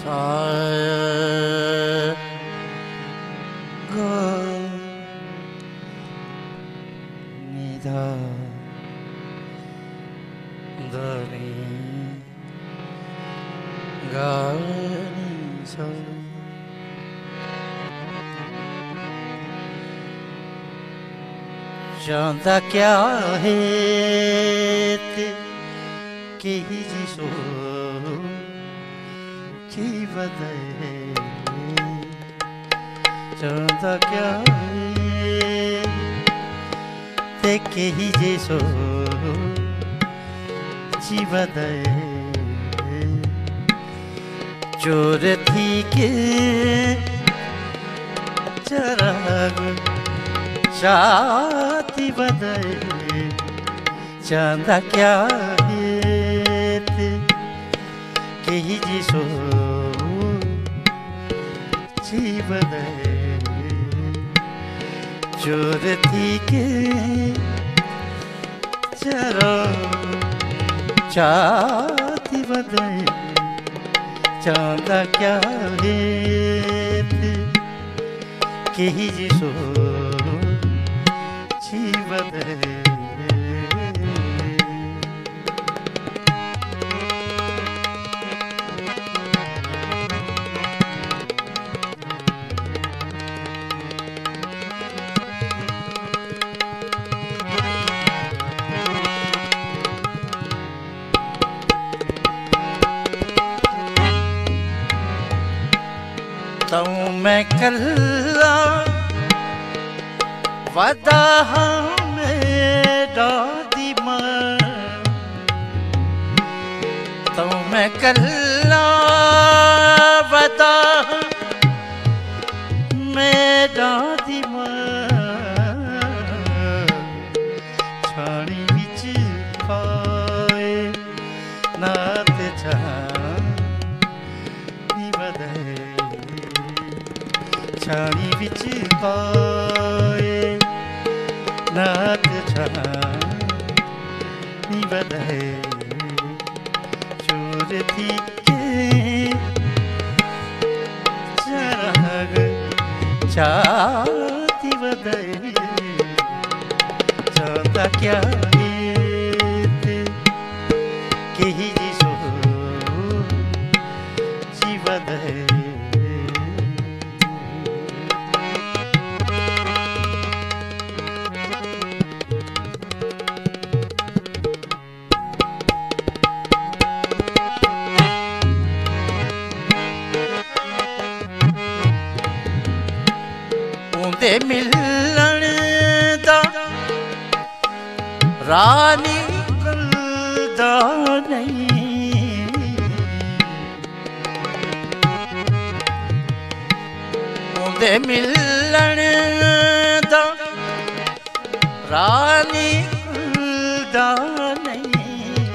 चाहता क्या है ते कि जिसो की बदले चाहता क्या है ते कि जिसो की बदले चोर थी के चराग छाती बदले चांदा क्या है कि जिसो जी बदले चोर थी के चरो छाती बदले चांदा क्या है कि जिसो तो मैं कल्ला वादा मेरा दिमाग तो मैं कल्ला वादा मेरा दिमाग छानी बिच पाए नात छानी बदले छानी बिच पाए नात छानी बदले चोर थी के चराग छाती बदले चाहता क्या है कि जिसो जी बदले ते मिलन दा रानी कलदा नहीं ते मिलन दा रानी कलदा नहीं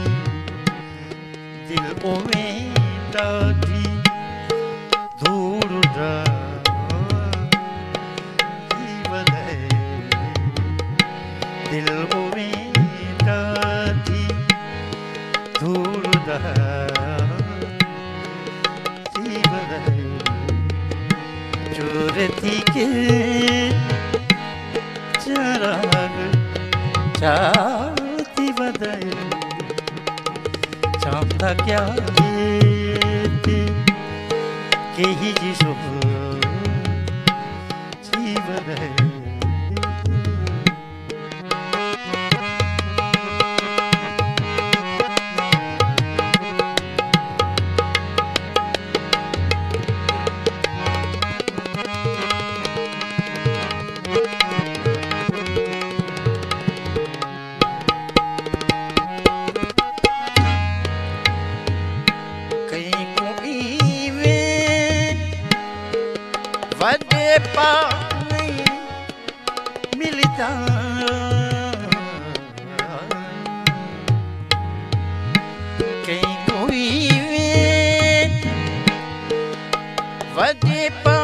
दिल ओवें डाठी धूड़ दा दिल में डाठी धूल चोर थी के चराग छाती बदले चाहता क्या है कि जिसो जी बदले वदे पानी मिलता कहीं कोई वदे